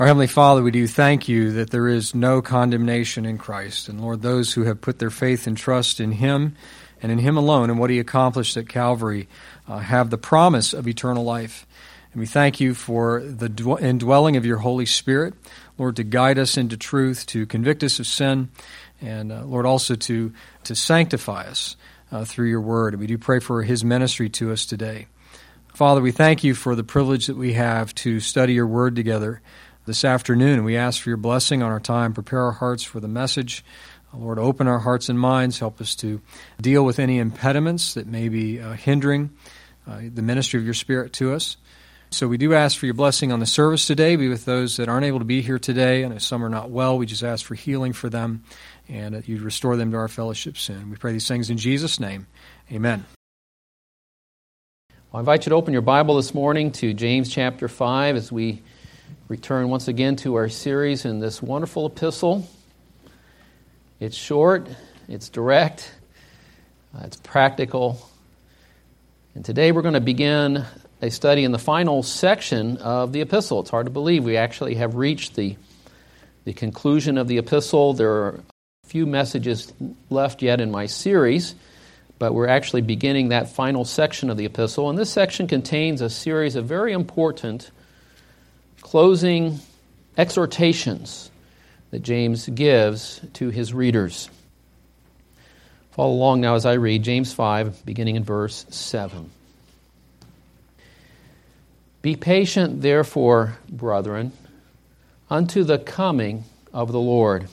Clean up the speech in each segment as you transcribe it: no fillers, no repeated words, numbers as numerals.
Our Heavenly Father, we do thank you that there is no condemnation in Christ. And Lord, those who have put their faith and trust in Him and in Him alone and what He accomplished at Calvary have the promise of eternal life. And we thank you for the indwelling of your Holy Spirit, Lord, to guide us into truth, to convict us of sin, and Lord, also to sanctify us through your word. And we do pray for His ministry to us today. Father, we thank you for the privilege that we have to study your word together this afternoon, and we ask for your blessing on our time. Prepare our hearts for the message. Lord, open our hearts and minds. Help us to deal with any impediments that may be hindering the ministry of your Spirit to us. So we do ask for your blessing on the service today. Be with those that aren't able to be here today. I know some are not well. We just ask for healing for them, and that you'd restore them to our fellowship soon. We pray these things in Jesus' name. Amen. I invite you to open your Bible this morning to James chapter 5 as we return once again to our series in this wonderful epistle. It's short, it's direct, it's practical. And today we're going to begin a study in the final section of the epistle. It's hard to believe we actually have reached the conclusion of the epistle. There are a few messages left yet in my series, but we're actually beginning that final section of the epistle. And this section contains a series of very important closing exhortations that James gives to his readers. Follow along now as I read James 5, beginning in verse 7. Be patient, therefore, brethren, unto the coming of the Lord.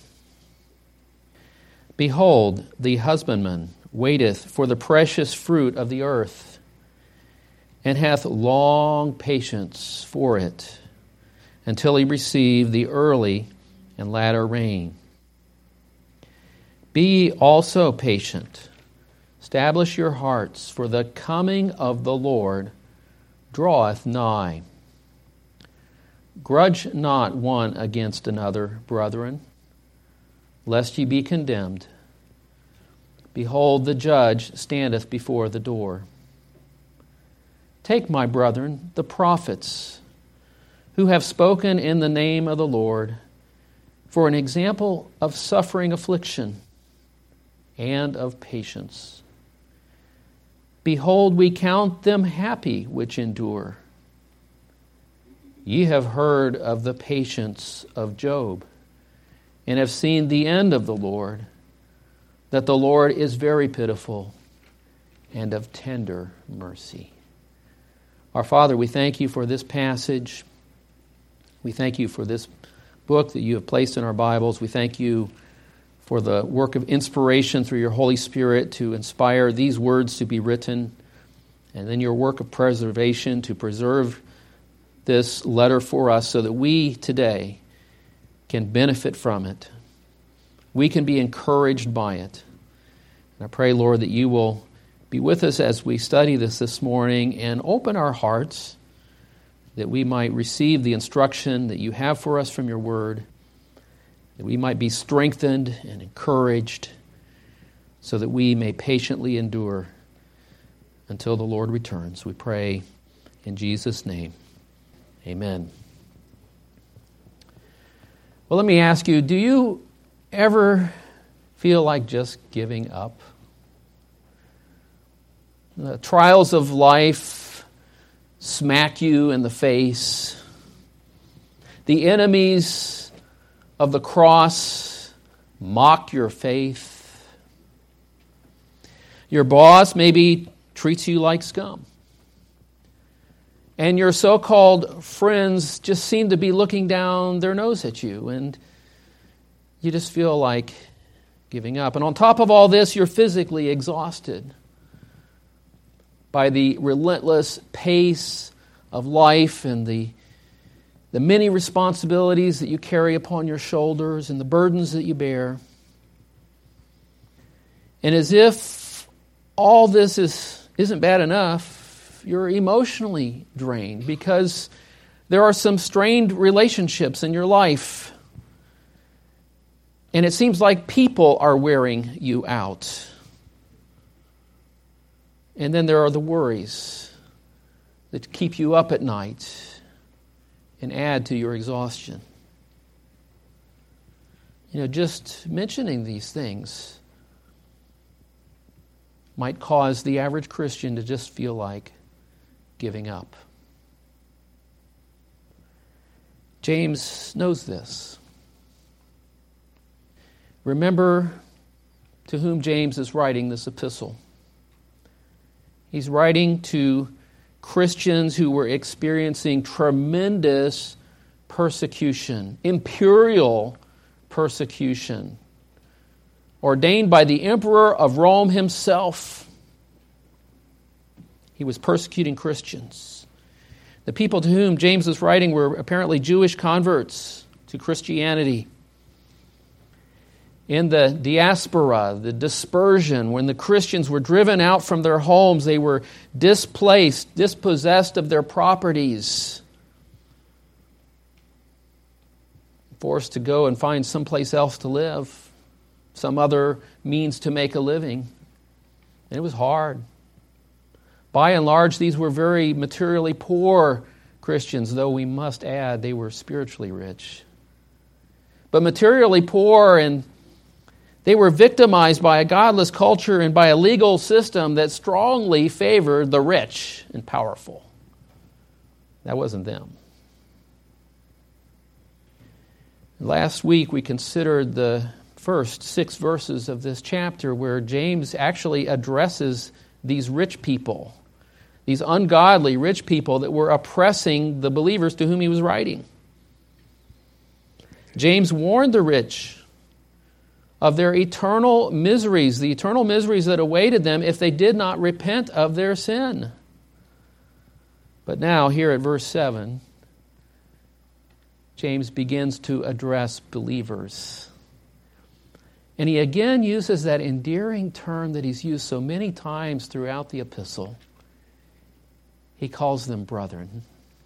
Behold, the husbandman waiteth for the precious fruit of the earth, and hath long patience for it, until he receive the early and latter rain. Be ye also patient. Establish your hearts, for the coming of the Lord draweth nigh. Grudge not one against another, brethren, lest ye be condemned. Behold, the judge standeth before the door. Take, my brethren, the prophets, who have spoken in the name of the Lord, for an example of suffering affliction and of patience. Behold, we count them happy which endure. Ye have heard of the patience of Job, and have seen the end of the Lord, that the Lord is very pitiful and of tender mercy. Our Father, we thank you for this passage. We thank you for this book that you have placed in our Bibles. We thank you for the work of inspiration through your Holy Spirit to inspire these words to be written, and then your work of preservation to preserve this letter for us so that we today can benefit from it. We can be encouraged by it. And I pray, Lord, that you will be with us as we study this morning and open our hearts that we might receive the instruction that you have for us from your word, that we might be strengthened and encouraged so that we may patiently endure until the Lord returns. We pray in Jesus' name. Amen. Well, let me ask you, do you ever feel like just giving up? The trials of life smack you in the face. The enemies of the cross mock your faith. Your boss maybe treats you like scum. And your so-called friends just seem to be looking down their nose at you, and you just feel like giving up. And on top of all this, you're physically exhausted by the relentless pace of life and the many responsibilities that you carry upon your shoulders and the burdens that you bear. And as if all this isn't bad enough, you're emotionally drained because there are some strained relationships in your life. And it seems like people are wearing you out. And then there are the worries that keep you up at night and add to your exhaustion. Just mentioning these things might cause the average Christian to just feel like giving up. James knows this. Remember to whom James is writing this epistle. He's writing to Christians who were experiencing tremendous persecution, imperial persecution, ordained by the emperor of Rome himself. He was persecuting Christians. The people to whom James was writing were apparently Jewish converts to Christianity. In the diaspora, the dispersion, when the Christians were driven out from their homes, they were displaced, dispossessed of their properties, forced to go and find someplace else to live, some other means to make a living. And it was hard. By and large, these were very materially poor Christians, though we must add they were spiritually rich. But materially poor, and they were victimized by a godless culture and by a legal system that strongly favored the rich and powerful. That wasn't them. Last week we considered the first 6 verses of this chapter where James actually addresses these rich people, these ungodly rich people that were oppressing the believers to whom he was writing. James warned the rich of their eternal miseries, the eternal miseries that awaited them if they did not repent of their sin. But now, here at verse 7, James begins to address believers. And he again uses that endearing term that he's used so many times throughout the epistle. He calls them brethren.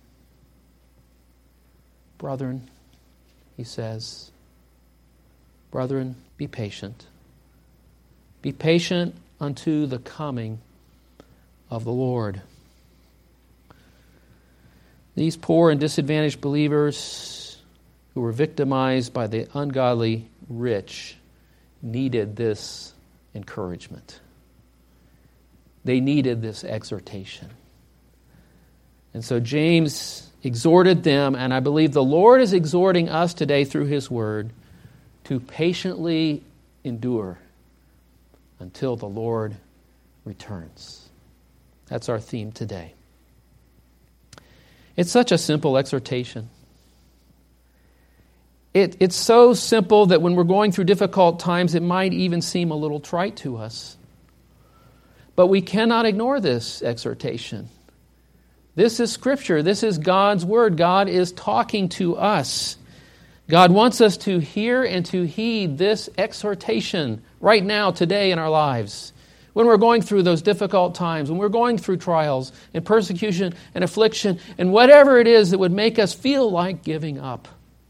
Brethren, he says, brethren, be patient. Be patient unto the coming of the Lord. These poor and disadvantaged believers who were victimized by the ungodly rich needed this encouragement. They needed this exhortation. And so James exhorted them, and I believe the Lord is exhorting us today through His Word to patiently endure until the Lord returns. That's our theme today. It's such a simple exhortation. It's so simple that when we're going through difficult times, it might even seem a little trite to us. But we cannot ignore this exhortation. This is Scripture. This is God's Word. God is talking to us. God wants us to hear and to heed this exhortation right now, today in our lives. When we're going through those difficult times, when we're going through trials and persecution and affliction and whatever it is that would make us feel like giving up,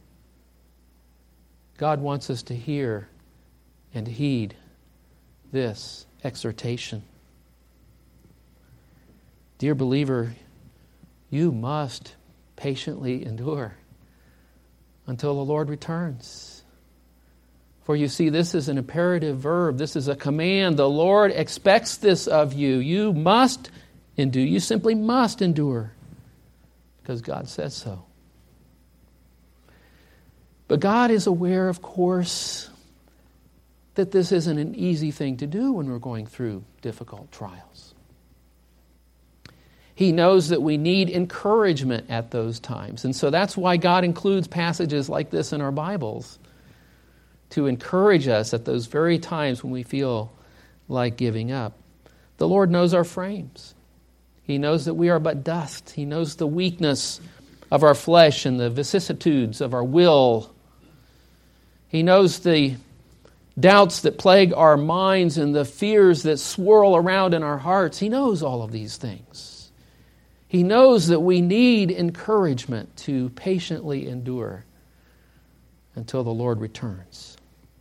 God wants us to hear and heed this exhortation. Dear believer, you must patiently endure until the Lord returns. For you see, this is an imperative verb. This is a command. The Lord expects this of you. You must endure. You simply must endure because God says so. But God is aware, of course, that this isn't an easy thing to do when we're going through difficult trials. He knows that we need encouragement at those times. And so that's why God includes passages like this in our Bibles to encourage us at those very times when we feel like giving up. The Lord knows our frames. He knows that we are but dust. He knows the weakness of our flesh and the vicissitudes of our will. He knows the doubts that plague our minds and the fears that swirl around in our hearts. He knows all of these things. He knows that we need encouragement to patiently endure until the Lord returns.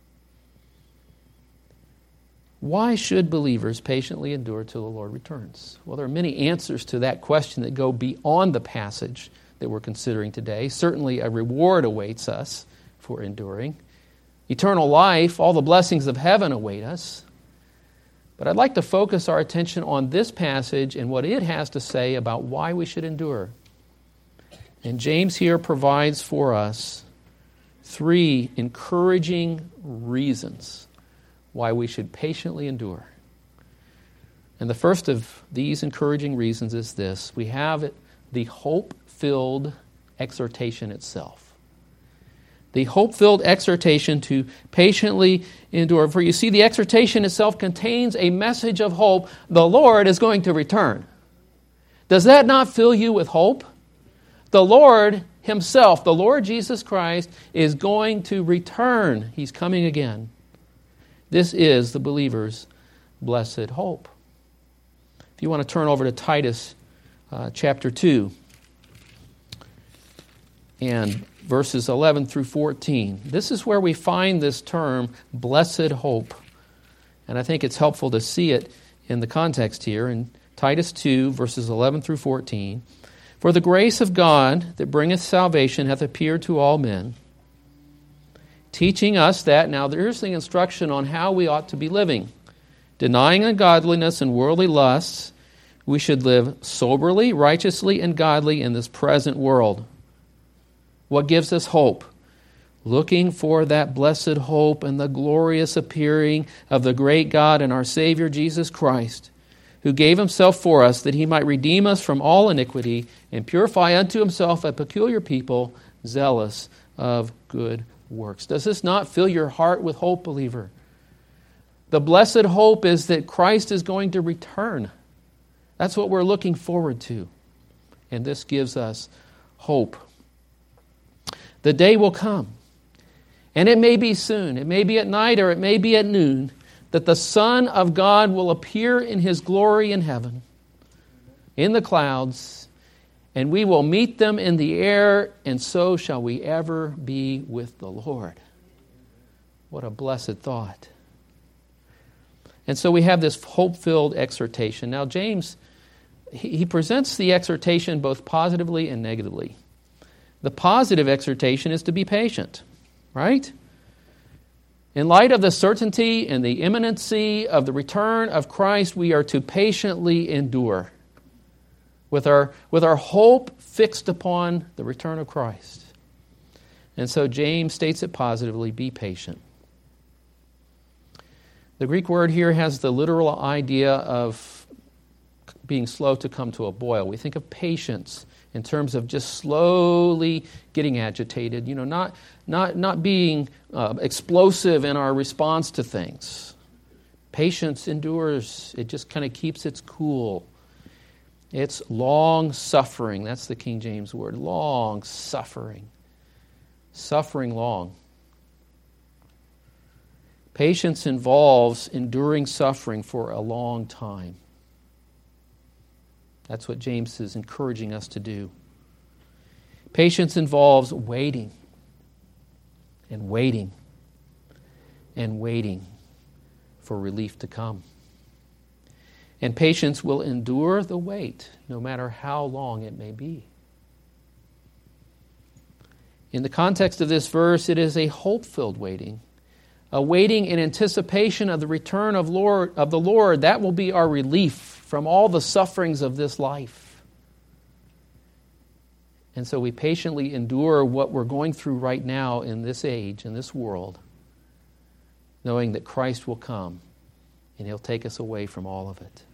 Why should believers patiently endure till the Lord returns? Well, there are many answers to that question that go beyond the passage that we're considering today. Certainly a reward awaits us for enduring. eternal life, all the blessings of heaven await us. But I'd like to focus our attention on this passage and what it has to say about why we should endure. And James here provides for us 3 encouraging reasons why we should patiently endure. And the first of these encouraging reasons is this. We have the hope-filled exhortation itself. The hope-filled exhortation to patiently endure. For you see, the exhortation itself contains a message of hope. The Lord is going to return. Does that not fill you with hope? The Lord Himself, the Lord Jesus Christ, is going to return. He's coming again. This is the believer's blessed hope. If you want to turn over to Titus chapter 2 and verses 11 through 14. This is where we find this term, blessed hope. And I think it's helpful to see it in the context here in Titus 2, verses 11 through 14. For the grace of God that bringeth salvation hath appeared to all men, teaching us that, now there's the instruction on how we ought to be living. Denying ungodliness and worldly lusts, we should live soberly, righteously, and godly in this present world. What gives us hope? Looking for that blessed hope and the glorious appearing of the great God and our Savior Jesus Christ, who gave Himself for us that He might redeem us from all iniquity and purify unto Himself a peculiar people, zealous of good works. Does this not fill your heart with hope, believer? The blessed hope is that Christ is going to return. That's what we're looking forward to. And this gives us hope. The day will come, and it may be soon, it may be at night or it may be at noon, that the Son of God will appear in His glory in heaven, in the clouds, and we will meet them in the air, and so shall we ever be with the Lord. What a blessed thought. And so we have this hope-filled exhortation. Now James, he presents the exhortation both positively and negatively. The positive exhortation is to be patient, right? In light of the certainty and the imminency of the return of Christ, we are to patiently endure with our hope fixed upon the return of Christ. And so James states it positively, be patient. The Greek word here has the literal idea of being slow to come to a boil. We think of patience in terms of just slowly getting agitated, not being explosive in our response to things. Patience endures. It just kind of keeps its cool. It's long suffering. That's the King James word, long suffering. Suffering long. Patience involves enduring suffering for a long time. That's what James is encouraging us to do. Patience involves waiting and waiting and waiting for relief to come. And patience will endure the wait, no matter how long it may be. In the context of this verse, it is a hope-filled waiting, a waiting in anticipation of the return of the Lord. That will be our relief from all the sufferings of this life. And so we patiently endure what we're going through right now in this age, in this world, knowing that Christ will come and He'll take us away from all of it.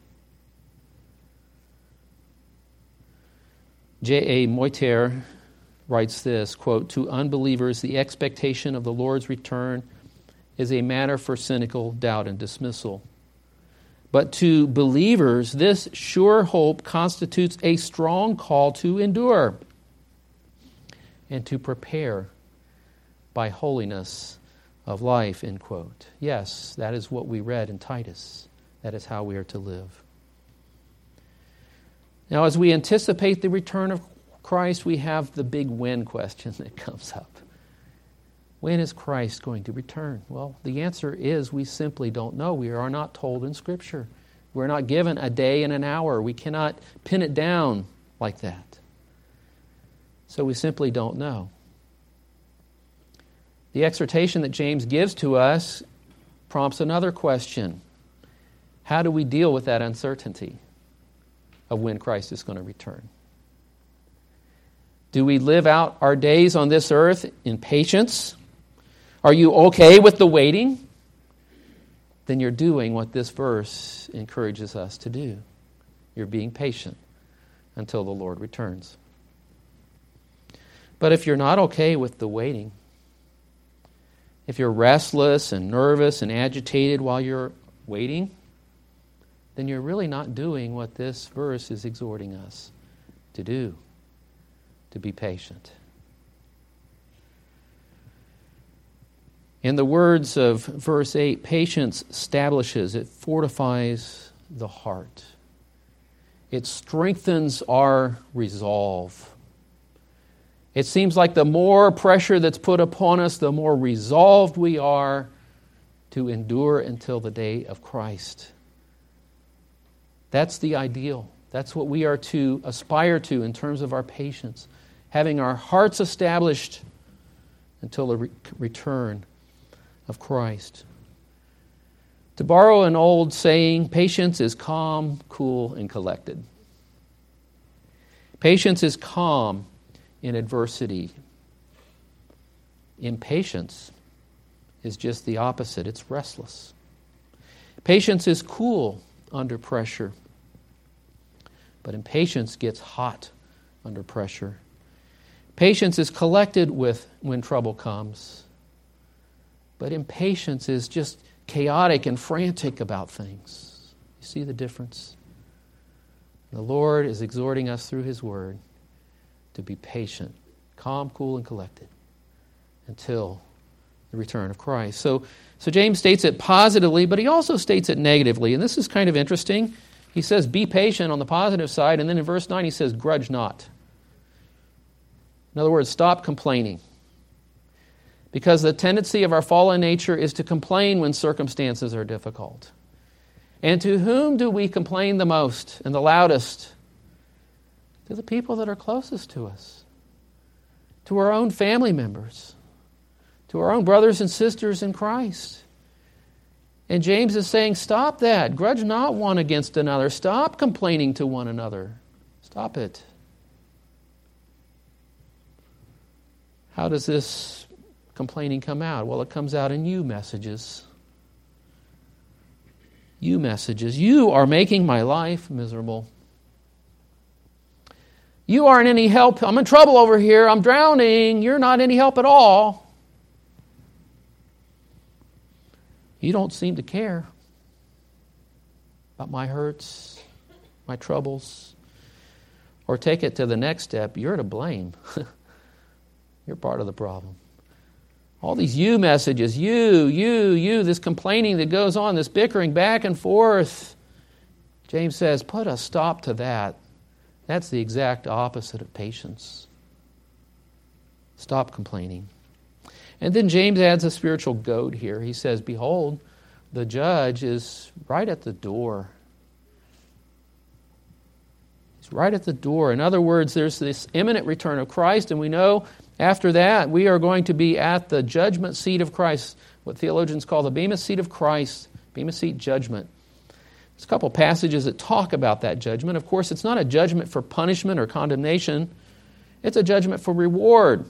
J.A. Moitier writes this, quote, "To unbelievers, the expectation of the Lord's return is a matter for cynical doubt and dismissal. But to believers, this sure hope constitutes a strong call to endure and to prepare by holiness of life," end quote. Yes, that is what we read in Titus. That is how we are to live. Now, as we anticipate the return of Christ, we have the big when question that comes up. When is Christ going to return? Well, the answer is we simply don't know. We are not told in Scripture. We're not given a day and an hour. We cannot pin it down like that. So we simply don't know. The exhortation that James gives to us prompts another question. How do we deal with that uncertainty of when Christ is going to return? Do we live out our days on this earth in patience? Are you okay with the waiting? Then you're doing what this verse encourages us to do. You're being patient until the Lord returns. But if you're not okay with the waiting, if you're restless and nervous and agitated while you're waiting, then you're really not doing what this verse is exhorting us to do, to be patient. In the words of verse 8, patience establishes, it fortifies the heart. It strengthens our resolve. It seems like the more pressure that's put upon us, the more resolved we are to endure until the day of Christ. That's the ideal. That's what we are to aspire to in terms of our patience. Having our hearts established until the return of Christ. To borrow an old saying, patience is calm, cool, and collected. Patience is calm in adversity. Impatience is just the opposite. It's restless. Patience is cool under pressure, but impatience gets hot under pressure. Patience is collected when trouble comes, but impatience is just chaotic and frantic about things. You see the difference? The Lord is exhorting us through His Word to be patient, calm, cool, and collected until the return of Christ. So James states it positively, but he also states it negatively. And this is kind of interesting. He says, be patient on the positive side, and then in verse 9 he says, grudge not. In other words, stop complaining. Because the tendency of our fallen nature is to complain when circumstances are difficult. And to whom do we complain the most and the loudest? To the people that are closest to us. To our own family members. To our own brothers and sisters in Christ. And James is saying, stop that. Grudge not one against another. Stop complaining to one another. Stop it. How does this complaining come out? Well, it comes out in you messages. You messages. You are making my life miserable. You aren't any help. I'm in trouble over here. I'm drowning. You're not any help at all. You don't seem to care about my hurts, my troubles. Or take it to the next step. You're to blame. You're part of the problem. All these you messages, you, this complaining that goes on, this bickering back and forth. James says, put a stop to that. That's the exact opposite of patience. Stop complaining. And then James adds a spiritual goad here. He says, behold, the judge is right at the door. He's right at the door. In other words, there's this imminent return of Christ, and we know after that we are going to be at the judgment seat of Christ, what theologians call the Bema seat of Christ, Bema seat judgment. There's a couple passages that talk about that judgment. Of course, it's not a judgment for punishment or condemnation. It's a judgment for reward.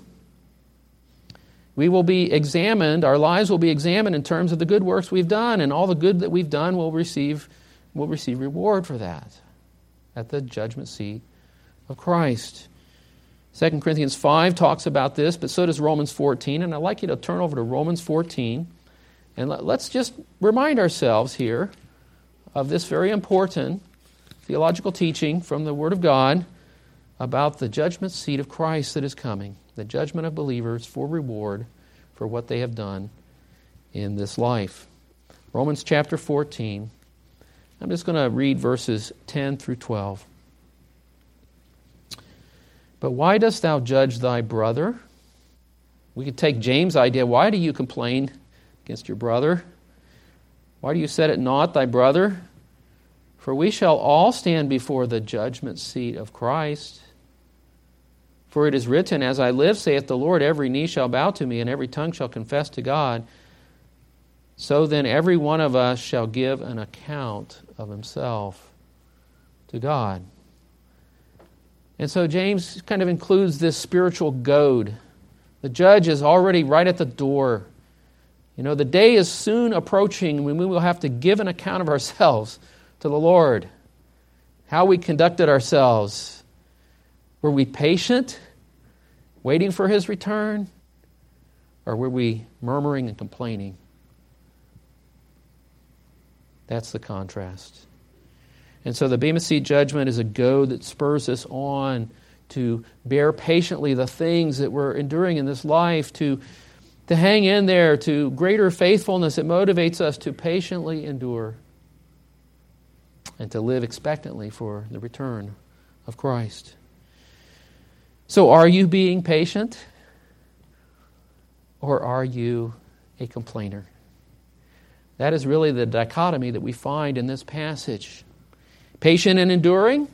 We will be examined, our lives will be examined in terms of the good works we've done, and all the good that we've done will receive reward for that at the judgment seat of Christ. 2 Corinthians 5 talks about this, but so does Romans 14, and I'd like you to turn over to Romans 14, and let's just remind ourselves here of this very important theological teaching from the Word of God about the judgment seat of Christ that is coming, the judgment of believers for reward for what they have done in this life. Romans chapter 14. I'm just going to read verses 10 through 12. But why dost thou judge thy brother? We could take James' idea. Why do you complain against your brother? Why do you set at naught thy brother? For we shall all stand before the judgment seat of Christ. For it is written, As I live, saith the Lord, every knee shall bow to me, and every tongue shall confess to God. So then every one of us shall give an account of himself to God. And so James kind of includes this spiritual goad. The judge is already right at the door. You know, the day is soon approaching when we will have to give an account of ourselves to the Lord. How we conducted ourselves. Were we patient, waiting for His return? Or were we murmuring and complaining? That's the contrast. And so the Bema Seat judgment is a goad that spurs us on to bear patiently the things that we're enduring in this life, to hang in there, to greater faithfulness. It motivates us to patiently endure and to live expectantly for the return of Christ. So are you being patient, or are you a complainer? That is really the dichotomy that we find in this passage. Patient and enduring,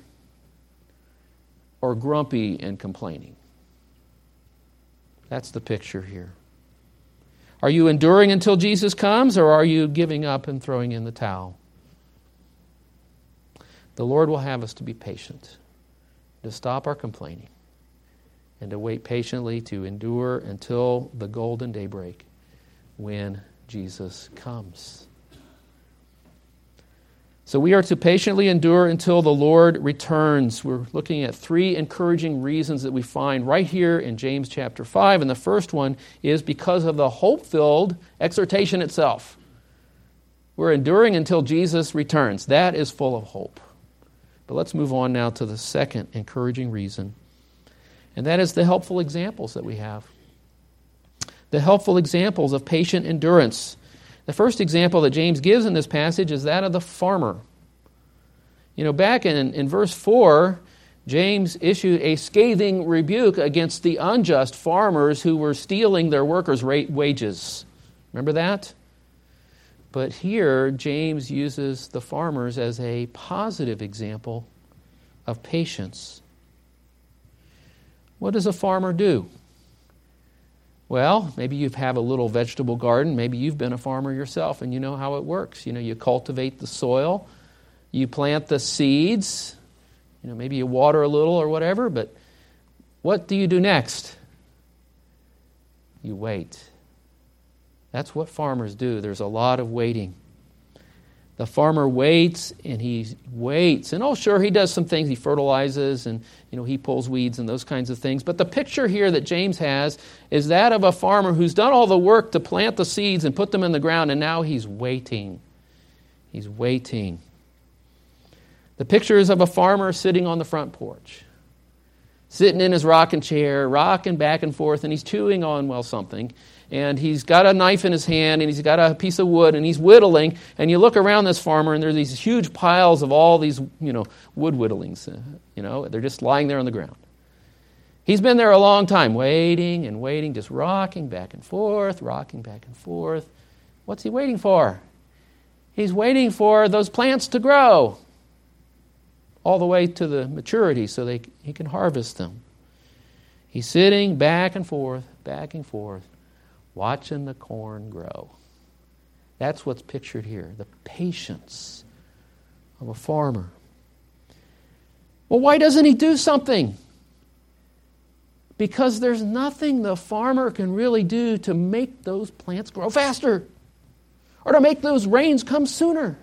or grumpy and complaining? That's the picture here. Are you enduring until Jesus comes, or are you giving up and throwing in the towel? The Lord will have us to be patient, to stop our complaining, and to wait patiently to endure until the golden daybreak when Jesus comes. So we are to patiently endure until the Lord returns. We're looking at 3 encouraging reasons that we find right here in James chapter 5. And the first one is because of the hope-filled exhortation itself. We're enduring until Jesus returns. That is full of hope. But let's move on now to the second encouraging reason. And that is the helpful examples that we have. The helpful examples of patient endurance. The first example that James gives in this passage is that of the farmer. You know, back in verse 4, James issued a scathing rebuke against the unjust farmers who were stealing their workers' wages. Remember that? But here, James uses the farmers as a positive example of patience. What does a farmer do? Well, maybe you have a little vegetable garden. Maybe you've been a farmer yourself and you know how it works. You know, you cultivate the soil, you plant the seeds, you know, maybe you water a little or whatever, but what do you do next? You wait. That's what farmers do. There's a lot of waiting. The farmer waits and he waits. And oh, sure, he does some things. He fertilizes and, you know, he pulls weeds and those kinds of things. But the picture here that James has is that of a farmer who's done all the work to plant the seeds and put them in the ground, and now he's waiting. He's waiting. The picture is of a farmer sitting on the front porch, sitting in his rocking chair, rocking back and forth, and he's chewing on, well, something. And he's got a knife in his hand, and he's got a piece of wood, and he's whittling. And you look around this farmer, and there are these huge piles of all these, you know, wood whittlings. You know, they're just lying there on the ground. He's been there a long time, waiting and waiting, just rocking back and forth, rocking back and forth. What's he waiting for? He's waiting for those plants to grow all the way to the maturity so he can harvest them. He's sitting back and forth, watching the corn grow. That's what's pictured here, the patience of a farmer. Well, why doesn't he do something? Because there's nothing the farmer can really do to make those plants grow faster or to make those rains come sooner.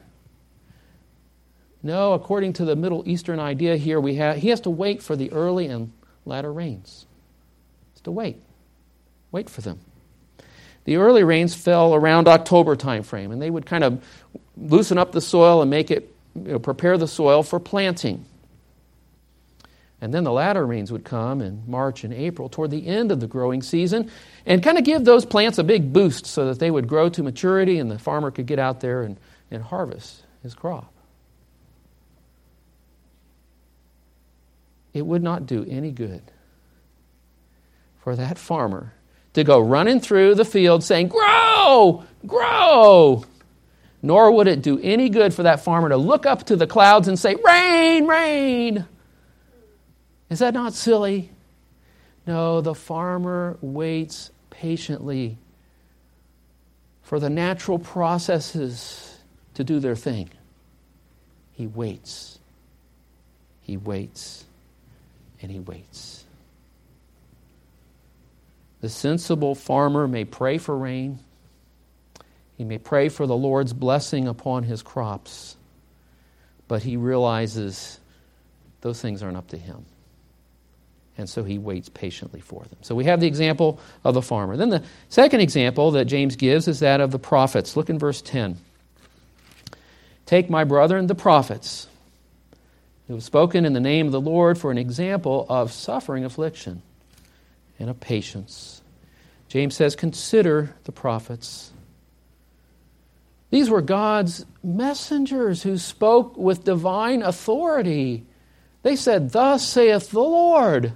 No, according to the Middle Eastern idea here, he has to wait for the early and latter rains. He has to wait for them. The early rains fell around October time frame, and they would kind of loosen up the soil and make it, prepare the soil for planting. And then the latter rains would come in March and April toward the end of the growing season and kind of give those plants a big boost so that they would grow to maturity and the farmer could get out there and harvest his crop. It would not do any good for that farmer to go running through the field saying, "Grow! Grow!" Nor would it do any good for that farmer to look up to the clouds and say, "Rain! Rain!" Is that not silly? No, the farmer waits patiently for the natural processes to do their thing. He waits. He waits. And he waits. The sensible farmer may pray for rain. He may pray for the Lord's blessing upon his crops. But he realizes those things aren't up to him. And so he waits patiently for them. So we have the example of the farmer. Then the second example that James gives is that of the prophets. Look in verse 10. Take my brethren, the prophets, who have spoken in the name of the Lord, for an example of suffering affliction and of patience. James says, consider the prophets. These were God's messengers who spoke with divine authority. They said, thus saith the Lord.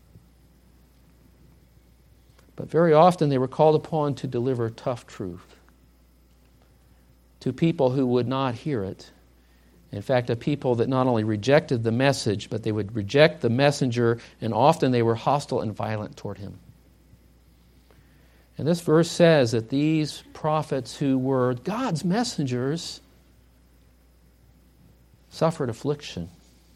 But very often they were called upon to deliver tough truth to people who would not hear it. In fact, a people that not only rejected the message, but they would reject the messenger, and often they were hostile and violent toward him. And this verse says that these prophets who were God's messengers suffered affliction.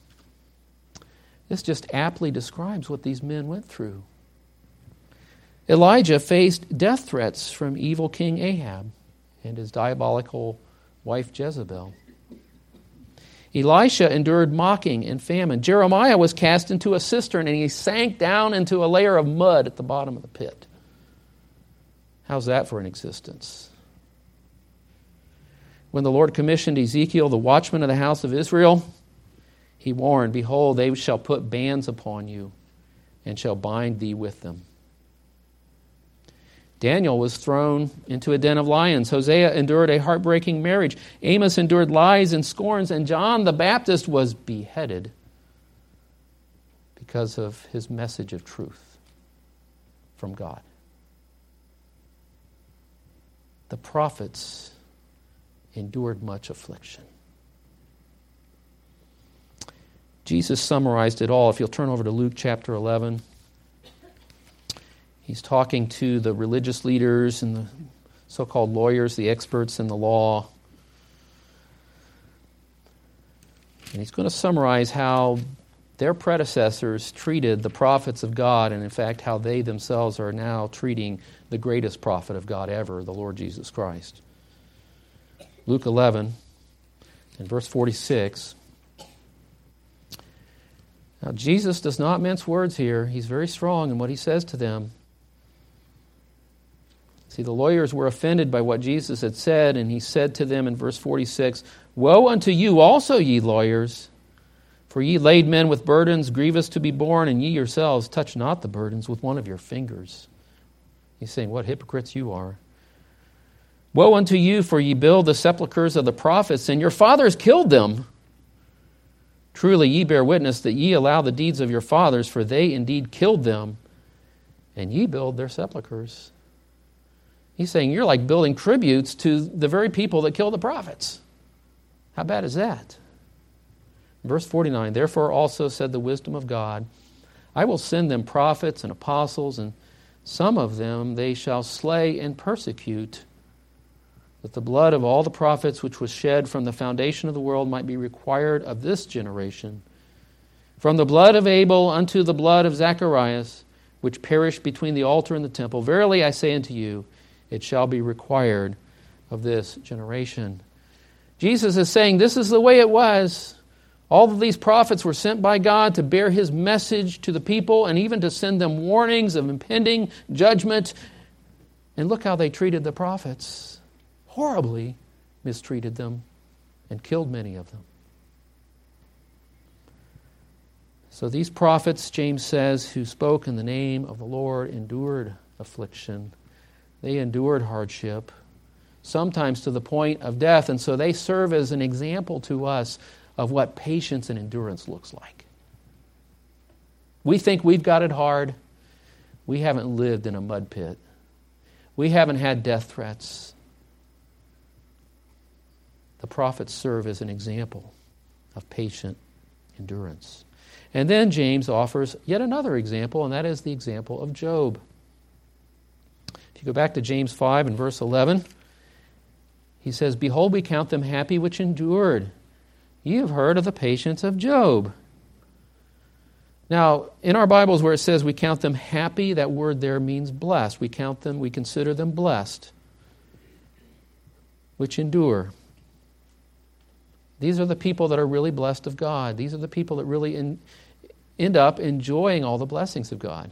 This just aptly describes what these men went through. Elijah faced death threats from evil King Ahab and his diabolical wife Jezebel. Elisha endured mocking and famine. Jeremiah was cast into a cistern and he sank down into a layer of mud at the bottom of the pit. How's that for an existence? When the Lord commissioned Ezekiel, the watchman of the house of Israel, he warned, behold, they shall put bands upon you and shall bind thee with them. Daniel was thrown into a den of lions. Hosea endured a heartbreaking marriage. Amos endured lies and scorns. And John the Baptist was beheaded because of his message of truth from God. The prophets endured much affliction. Jesus summarized it all. If you'll turn over to Luke chapter 11. He's talking to the religious leaders and the so-called lawyers, the experts in the law. And he's going to summarize how their predecessors treated the prophets of God, and in fact how they themselves are now treating the greatest prophet of God ever, the Lord Jesus Christ. Luke 11 and verse 46. Now Jesus does not mince words here. He's very strong in what he says to them. See, the lawyers were offended by what Jesus had said, and he said to them in verse 46, Woe unto you also, ye lawyers, for ye laid men with burdens grievous to be borne, and ye yourselves touch not the burdens with one of your fingers. He's saying, what hypocrites you are. Woe unto you, for ye build the sepulchres of the prophets, and your fathers killed them. Truly ye bear witness that ye allow the deeds of your fathers, for they indeed killed them, and ye build their sepulchres. He's saying you're like building tributes to the very people that killed the prophets. How bad is that? Verse 49, Therefore also said the wisdom of God, I will send them prophets and apostles, and some of them they shall slay and persecute, that the blood of all the prophets which was shed from the foundation of the world might be required of this generation. From the blood of Abel unto the blood of Zacharias, which perished between the altar and the temple. Verily I say unto you, it shall be required of this generation. Jesus is saying this is the way it was. All of these prophets were sent by God to bear his message to the people and even to send them warnings of impending judgment. And look how they treated the prophets. Horribly mistreated them and killed many of them. So these prophets, James says, who spoke in the name of the Lord endured affliction. They endured hardship, sometimes to the point of death, and so they serve as an example to us of what patience and endurance looks like. We think we've got it hard. We haven't lived in a mud pit. We haven't had death threats. The prophets serve as an example of patient endurance. And then James offers yet another example, and that is the example of Job. If you go back to James 5 and verse 11, he says, "Behold, we count them happy which endured. Ye have heard of the patience of Job." Now, in our Bibles where it says we count them happy, that word there means blessed. We consider them blessed, which endure. These are the people that are really blessed of God. These are the people that really end up enjoying all the blessings of God.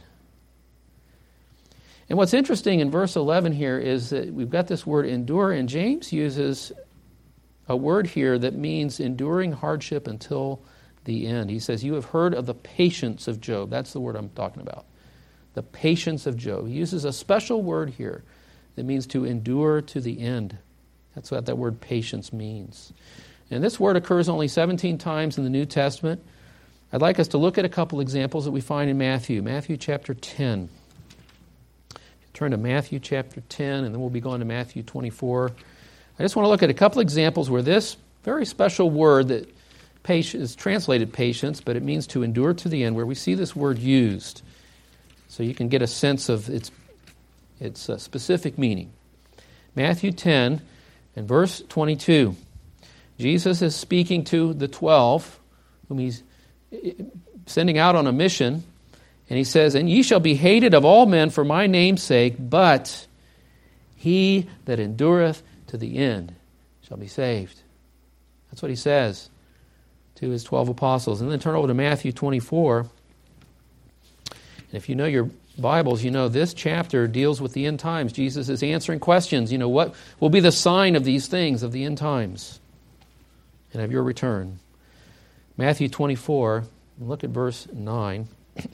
And what's interesting in verse 11 here is that we've got this word endure, and James uses a word here that means enduring hardship until the end. He says, "You have heard of the patience of Job." That's the word I'm talking about. The patience of Job. He uses a special word here that means to endure to the end. That's what that word patience means. And this word occurs only 17 times in the New Testament. I'd like us to look at a couple examples that we find in Matthew. Matthew chapter 10. Turn to Matthew chapter 10, and then we'll be going to Matthew 24. I just want to look at a couple examples where this very special word that is translated patience, but it means to endure to the end, where we see this word used. So you can get a sense of its specific meaning. Matthew 10 and verse 22. Jesus is speaking to the 12, whom he's sending out on a mission, and he says, "And ye shall be hated of all men for my name's sake, but he that endureth to the end shall be saved." That's what he says to his 12 apostles. And then turn over to Matthew 24. And if you know your Bibles, you know this chapter deals with the end times. Jesus is answering questions. You know, what will be the sign of these things, of the end times and of your return? Matthew 24, look at verse 9.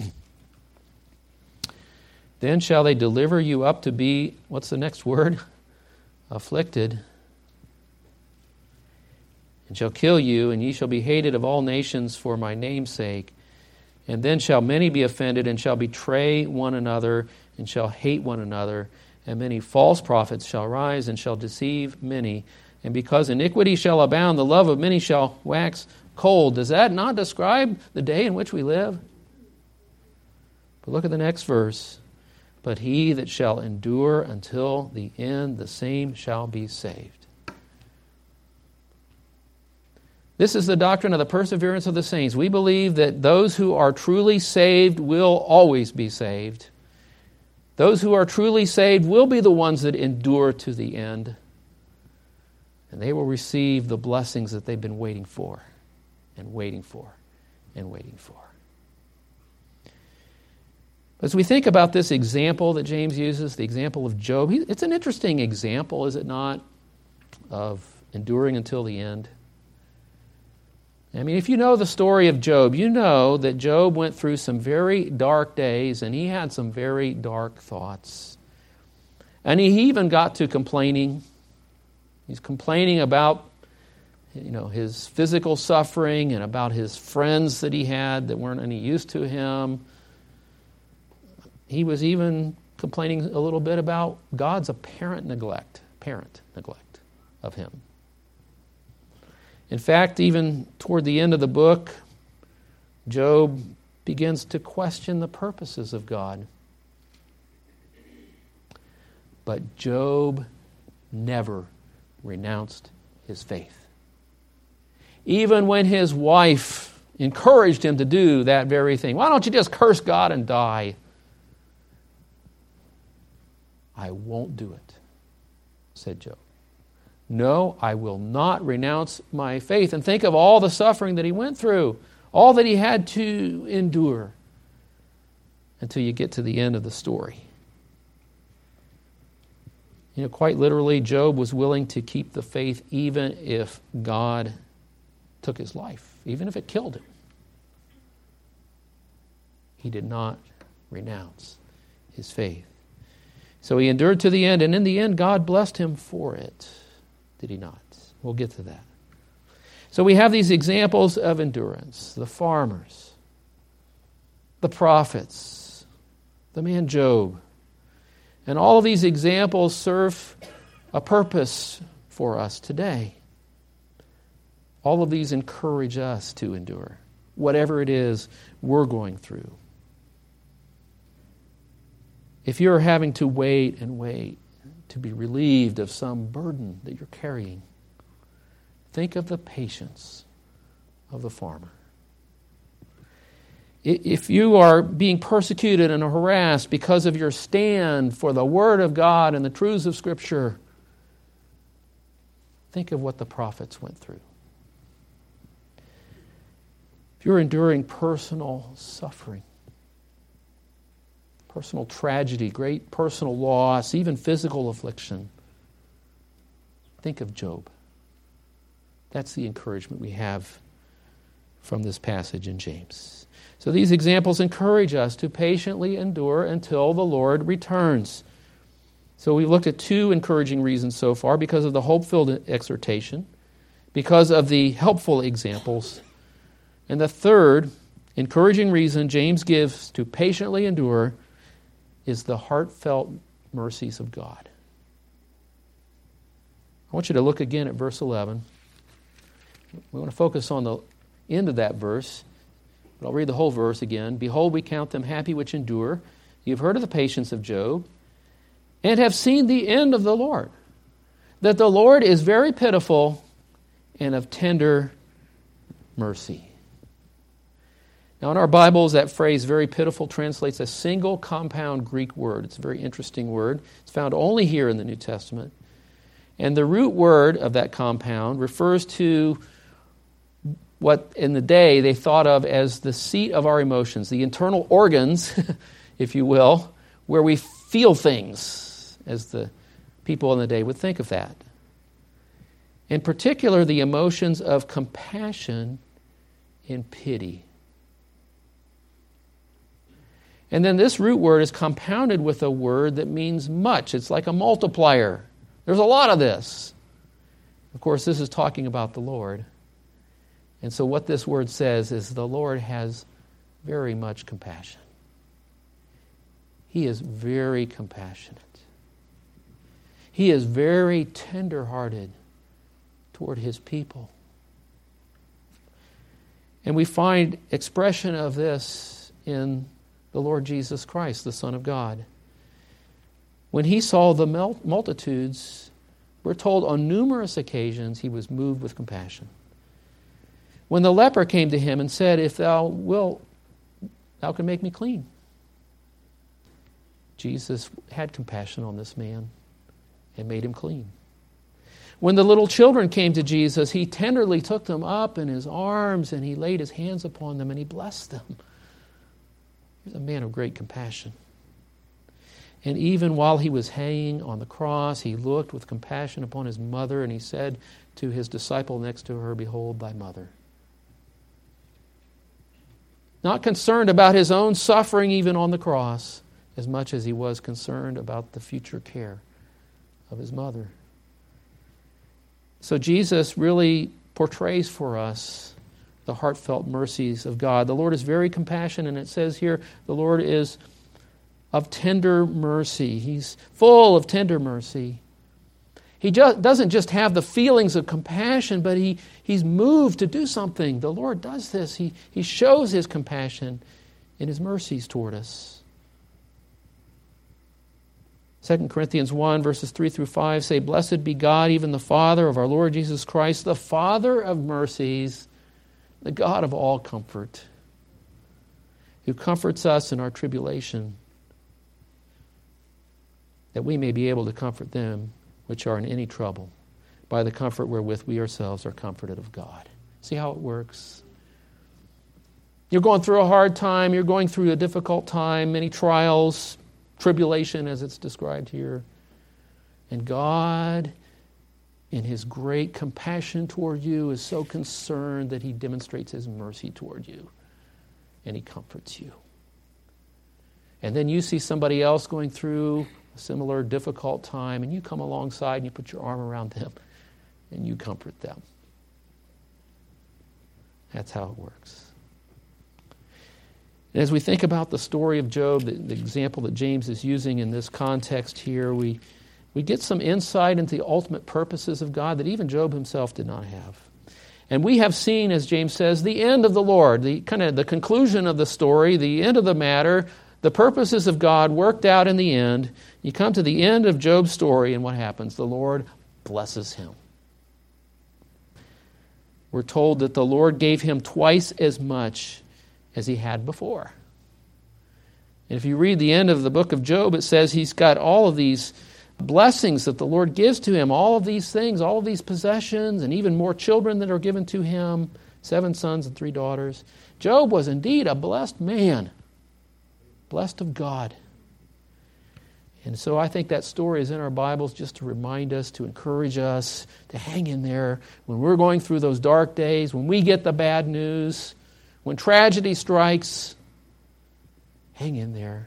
"Then shall they deliver you up to be," what's the next word? "Afflicted, and shall kill you, and ye shall be hated of all nations for my name's sake. And then shall many be offended, and shall betray one another, and shall hate one another. And many false prophets shall rise, and shall deceive many. And because iniquity shall abound, the love of many shall wax cold." Does that not describe the day in which we live? But look at the next verse. "But he that shall endure until the end, the same shall be saved." This is the doctrine of the perseverance of the saints. We believe that those who are truly saved will always be saved. Those who are truly saved will be the ones that endure to the end. And they will receive the blessings that they've been waiting for, and waiting for, and waiting for. As we think about this example that James uses, the example of Job, it's an interesting example, is it not, of enduring until the end? I mean, if you know the story of Job, you know that Job went through some very dark days, and he had some very dark thoughts. And he even got to complaining. He's complaining about, his physical suffering and about his friends that he had that weren't any use to him. He was even complaining a little bit about God's apparent neglect of him. In fact, even toward the end of the book, Job begins to question the purposes of God. But Job never renounced his faith. Even when his wife encouraged him to do that very thing. "Why don't you just curse God and die?" "I won't do it," said Job. "No, I will not renounce my faith." And think of all the suffering that he went through, all that he had to endure, until you get to the end of the story. Quite literally, Job was willing to keep the faith even if God took his life, even if it killed him. He did not renounce his faith. So he endured to the end, and in the end, God blessed him for it. Did he not? We'll get to that. So we have these examples of endurance. The farmers, the prophets, the man Job. And all of these examples serve a purpose for us today. All of these encourage us to endure. whatever it is we're going through. If you're having to wait and wait to be relieved of some burden that you're carrying, think of the patience of the farmer. If you are being persecuted and harassed because of your stand for the Word of God and the truths of Scripture, think of what the prophets went through. If you're enduring personal suffering, personal tragedy, great personal loss, even physical affliction, think of Job. That's the encouragement we have from this passage in James. So these examples encourage us to patiently endure until the Lord returns. So we've looked at two encouraging reasons so far, because of the hope-filled exhortation, because of the helpful examples, and the third encouraging reason James gives to patiently endure is the heartfelt mercies of God. I want you to look again at verse 11. We want to focus on the end of that verse, but I'll read the whole verse again. Behold, we count them happy which endure. You've heard of the patience of Job, and have seen the end of the Lord, that the Lord is very pitiful and of tender mercy. Now, in our Bibles, that phrase, very pitiful, translates a single compound Greek word. It's a very interesting word. It's found only here in the New Testament. And the root word of that compound refers to what in the day they thought of as the seat of our emotions, the internal organs, if you will, where we feel things, as the people in the day would think of that. In particular, the emotions of compassion and pity. And then this root word is compounded with a word that means much. It's like a multiplier. There's a lot of this. Of course, this is talking about the Lord. And so what this word says is the Lord has very much compassion. He is very compassionate. He is very tender-hearted toward His people. And we find expression of this in the Lord Jesus Christ, the Son of God. When He saw the multitudes, we're told on numerous occasions He was moved with compassion. When the leper came to Him and said, "If thou wilt, thou can make me clean," Jesus had compassion on this man and made him clean. When the little children came to Jesus, He tenderly took them up in His arms and He laid His hands upon them and He blessed them. He's a man of great compassion. And even while He was hanging on the cross, He looked with compassion upon His mother and He said to His disciple next to her, "Behold thy mother." Not concerned about His own suffering even on the cross, as much as He was concerned about the future care of His mother. So Jesus really portrays for us the heartfelt mercies of God. The Lord is very compassionate, and it says here, the Lord is of tender mercy. He's full of tender mercy. He doesn't just have the feelings of compassion, but He's moved to do something. The Lord does this. He shows His compassion and His mercies toward us. 2 Corinthians 1, verses 3 through 5 say, "Blessed be God, even the Father of our Lord Jesus Christ, the Father of mercies, the God of all comfort, who comforts us in our tribulation, that we may be able to comfort them which are in any trouble, by the comfort wherewith we ourselves are comforted of God." See how it works? You're going through a hard time, you're going through a difficult time, many trials, tribulation as it's described here. And God, in His great compassion toward you, is so concerned that He demonstrates His mercy toward you. And He comforts you. And then you see somebody else going through a similar difficult time, and you come alongside and you put your arm around them and you comfort them. That's how it works. And as we think about the story of Job, the example that James is using in this context here, we get some insight into the ultimate purposes of God that even Job himself did not have. And we have seen, as James says, the end of the Lord, the conclusion of the story, the end of the matter, the purposes of God worked out in the end. You come to the end of Job's story, and what happens? The Lord blesses him. We're told that the Lord gave him twice as much as he had before. And if you read the end of the book of Job, it says he's got all of these blessings that the Lord gives to him, all of these things, all of these possessions, and even more children that are given to him, 7 sons and 3 daughters. Job was indeed a blessed man, blessed of God. And so I think that story is in our Bibles just to remind us, to encourage us, to hang in there when we're going through those dark days, when we get the bad news, when tragedy strikes. Hang in there.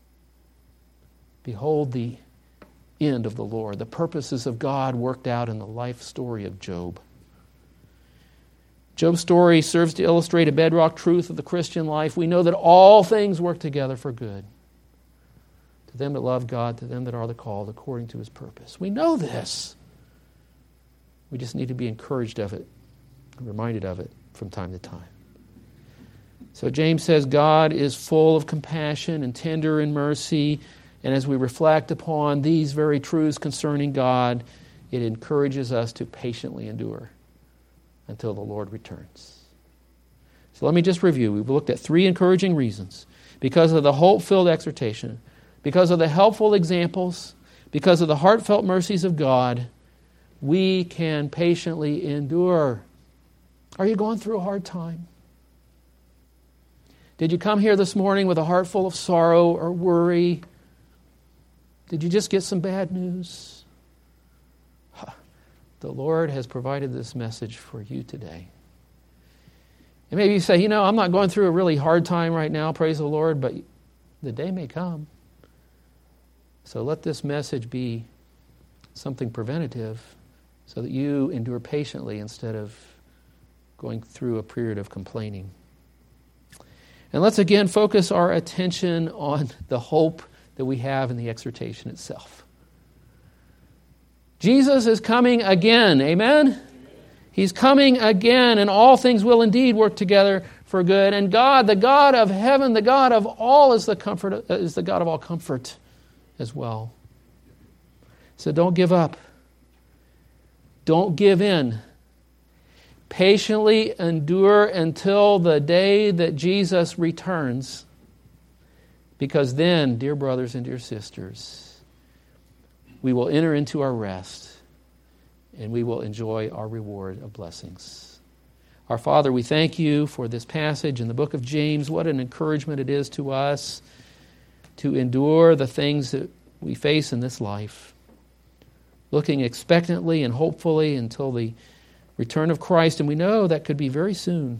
Behold the end of the Lord, the purposes of God worked out in the life story of Job. Job's story serves to illustrate a bedrock truth of the Christian life. We know that all things work together for good. To them that love God, to them that are the called according to his purpose. We know this. We just need to be encouraged of it, reminded of it from time to time. So James says God is full of compassion and tender in mercy. And as we reflect upon these very truths concerning God, it encourages us to patiently endure until the Lord returns. So let me just review. We've looked at 3 encouraging reasons. Because of the hope-filled exhortation, because of the helpful examples, because of the heartfelt mercies of God, we can patiently endure. Are you going through a hard time? Did you come here this morning with a heart full of sorrow or worry? Did you just get some bad news? The Lord has provided this message for you today. And maybe you say, I'm not going through a really hard time right now, praise the Lord, but the day may come. So let this message be something preventative so that you endure patiently instead of going through a period of complaining. And let's again focus our attention on the hope that we have in the exhortation itself. Jesus is coming again. Amen? He's coming again, and all things will indeed work together for good. And God, the God of heaven, the God of all, is the God of all comfort as well. So don't give up. Don't give in. Patiently endure until the day that Jesus returns. Because then, dear brothers and dear sisters, we will enter into our rest and we will enjoy our reward of blessings. Our Father, we thank you for this passage in the book of James. What an encouragement it is to us to endure the things that we face in this life, looking expectantly and hopefully until the return of Christ, and we know that could be very soon.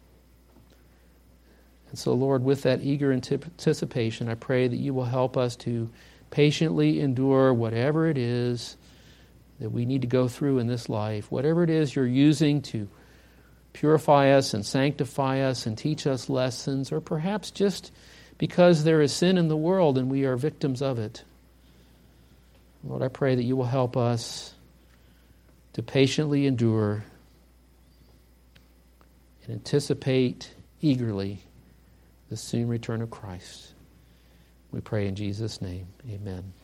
And so, Lord, with that eager anticipation, I pray that you will help us to patiently endure whatever it is that we need to go through in this life, whatever it is you're using to purify us and sanctify us and teach us lessons, or perhaps just because there is sin in the world and we are victims of it. Lord, I pray that you will help us to patiently endure and anticipate eagerly the soon return of Christ. We pray in Jesus' name. Amen.